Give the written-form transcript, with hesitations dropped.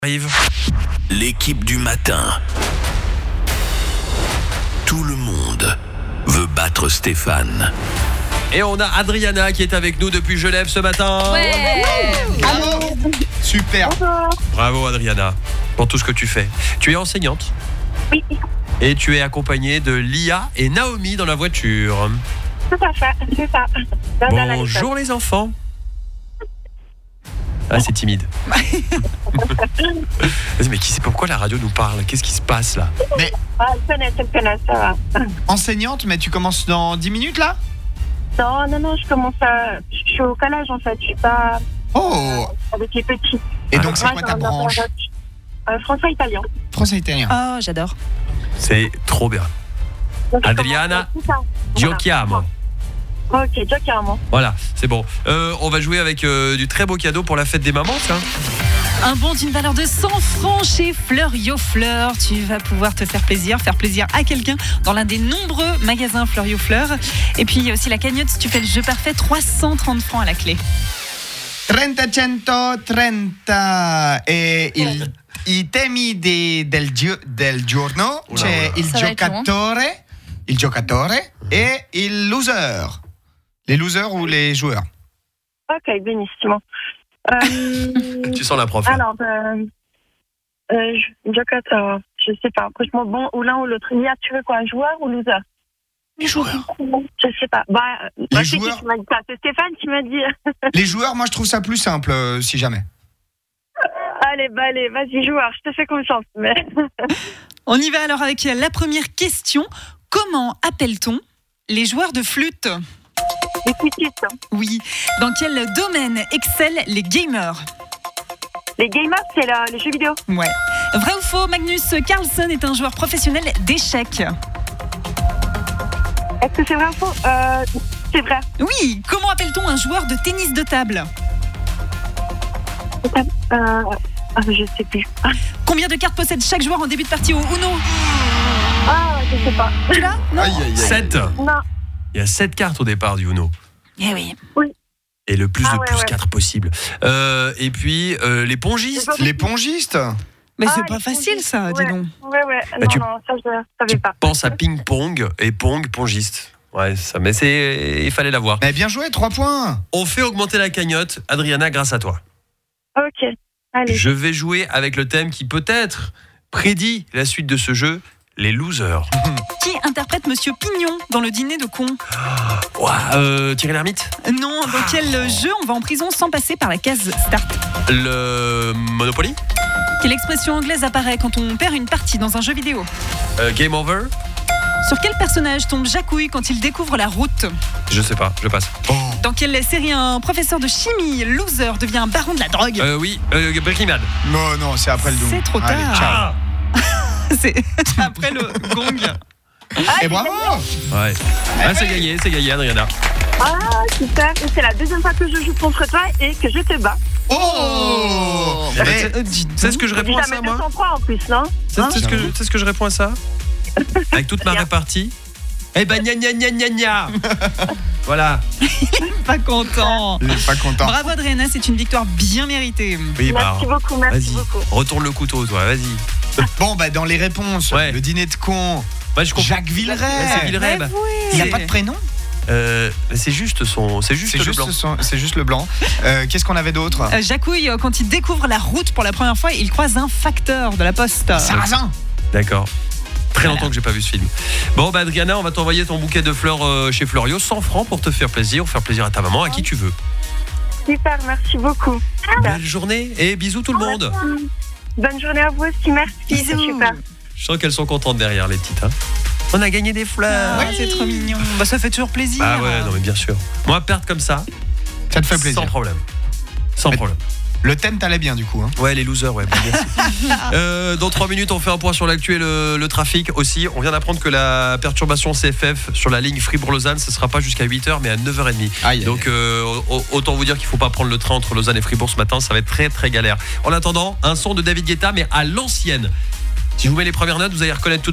Arrive. L'équipe du matin. Tout le monde veut battre Stéphane. Et on a Adriana qui est avec nous depuis Genève ce matin. Ouais. Bravo. Super. Bravo Adriana pour tout ce que tu fais. Tu es enseignante. Oui, Et tu es accompagnée de Lia et Naomi dans la voiture. tout à fait, c'est ça. Bonjour les enfants. Ah, c'est timide. Vas-y, mais pourquoi la radio nous parle? Qu'est-ce qui se passe là? Ah, elle connaît, ça va. Enseignante, mais tu commences dans 10 minutes là? Non, je suis au collège en fait, je suis pas Oh. avec les petits. Et donc c'est Moi, quoi ta dans branche? Français-italien. Français-italien. Oh, j'adore. C'est trop bien. Donc, je Adriana, commence tout ça. Giochiamo. Ok, giochiamo. Voilà, c'est bon. On va jouer avec du très beau cadeau pour la fête des mamans, ça. Un bon d'une valeur de 100 francs chez Fleuriot Fleurs. Tu vas pouvoir te faire plaisir à quelqu'un dans l'un des nombreux magasins Fleuriot Fleurs. Et puis il y a aussi la cagnotte, si tu fais le jeu parfait, 330 francs à la clé. 30-130 e i temi del giorno c'è il giocatore et il loser. Les losers ou les joueurs? Ok, benissimo. Tu sens la prof. Là. Alors, giocateur, je sais pas. Franchement, bon, ou l'un ou l'autre. Lia, tu veux quoi, un joueur ou loser? Les joueurs. Je sais pas. Les c'est joueurs. qui qui m'a dit ça? C'est Stéphane qui m'a dit. Les joueurs, moi je trouve ça plus simple si jamais. Allez, vas-y, joueur, je te fais confiance. Mais... On y va alors avec la première question. Comment appelle-t-on les joueurs de flûte? Les flûtistes. Oui. Dans quel domaine excellent les gamers? Les gamers, c'est les jeux vidéo. Ouais. Vrai ou faux, Magnus Carlsen est un joueur professionnel d'échecs? Est-ce que c'est vrai ou faux? C'est vrai. Oui. Comment appelle-t-on un joueur de tennis de table? Je sais plus. Combien de cartes possède chaque joueur en début de partie au Uno? Je sais pas. Tu l'as? Non. 7. Non. Il y a 7 cartes au départ du Uno. Eh oui. Et le plus de plus ouais. 4 possible. Et puis, les pongistes. Les pongistes? Mais c'est Ah, pas les facile pongistes. ça, dis donc. Ouais. Bah, tu- Non, ça, je savais Tu pas. penses à ping-pong et pongiste. Ouais, ça, mais il fallait l'avoir. Mais bien joué, 3 points. On fait augmenter la cagnotte, Adriana, grâce à toi. Ok, allez. Je vais jouer avec le thème qui peut-être prédit la suite de ce jeu, les losers. Qui interprète Monsieur Pignon dans Le Dîner de Con? Ouah, Thierry Lhermitte. Non, dans quel jeu on va en prison sans passer par la case start? Le Monopoly. Quelle expression anglaise apparaît quand on perd une partie dans un jeu vidéo? Game over. Sur quel personnage tombe Jacouille quand il découvre la route? Je sais pas, je passe. Dans quelle série un professeur de chimie loser devient un baron de la drogue? Oui, Breaking Bad. Non, c'est après le don. C'est trop Allez, tard. ciao. C'est après le gong. Et bravo. Ouais. Ah, c'est gagné, Adriana. Super. Et c'est la deuxième fois que je joue contre toi et que je te bats. Oh. Eh ben, Eh, C'est ce que je réponds à Jamais ça, moi. 203 en plus, non? C'est ce que je réponds à ça. Avec toute ma Bien. répartie. Eh ben, gna. Voilà. Pas content. Il est pas content. Bravo Adriana, c'est une victoire bien méritée. Oui, Merci beaucoup, merci vas-y. beaucoup. Retourne le couteau, toi, vas-y. Bon, dans les réponses, Ouais. le dîner de con, Ouais, je comprends. Jacques Villeray. C'est Villeray. Mais bah. oui. Il n'y a pas de prénom? C'est juste le blanc. C'est juste le blanc. Qu'est-ce qu'on avait d'autre? Jacouille, quand il découvre la route pour la première fois, il croise un facteur de la poste. Sarrazin. D'accord. Très longtemps que j'ai pas vu ce film. Bon, Adriana, on va t'envoyer ton bouquet de fleurs chez Fleuriot, 100 francs pour te faire plaisir à ta maman, à qui tu veux. Super, merci beaucoup. Belle journée et bisous tout le monde. Bonne journée à vous aussi, merci. Bisous. Super. Je sens qu'elles sont contentes derrière, les petites. Hein. On a gagné des fleurs. Ah, c'est trop mignon. Bah, ça fait toujours plaisir. Ah ouais, non mais bien sûr. Moi, perdre comme ça, Ça te fait plaisir. sans problème. Sans Mais- problème. Le thème t'allait bien du coup. Hein. Ouais, les losers, ouais, bon, merci. Dans 3 minutes, on fait un point sur l'actu et le trafic aussi. On vient d'apprendre que la perturbation CFF sur la ligne Fribourg-Lausanne, ce ne sera pas jusqu'à 8h, mais à 9h30. Aïe. Donc, autant vous dire qu'il ne faut pas prendre le train entre Lausanne et Fribourg ce matin, ça va être très très galère. En attendant, un son de David Guetta, mais à l'ancienne. Si je vous mets les premières notes, vous allez reconnaître tout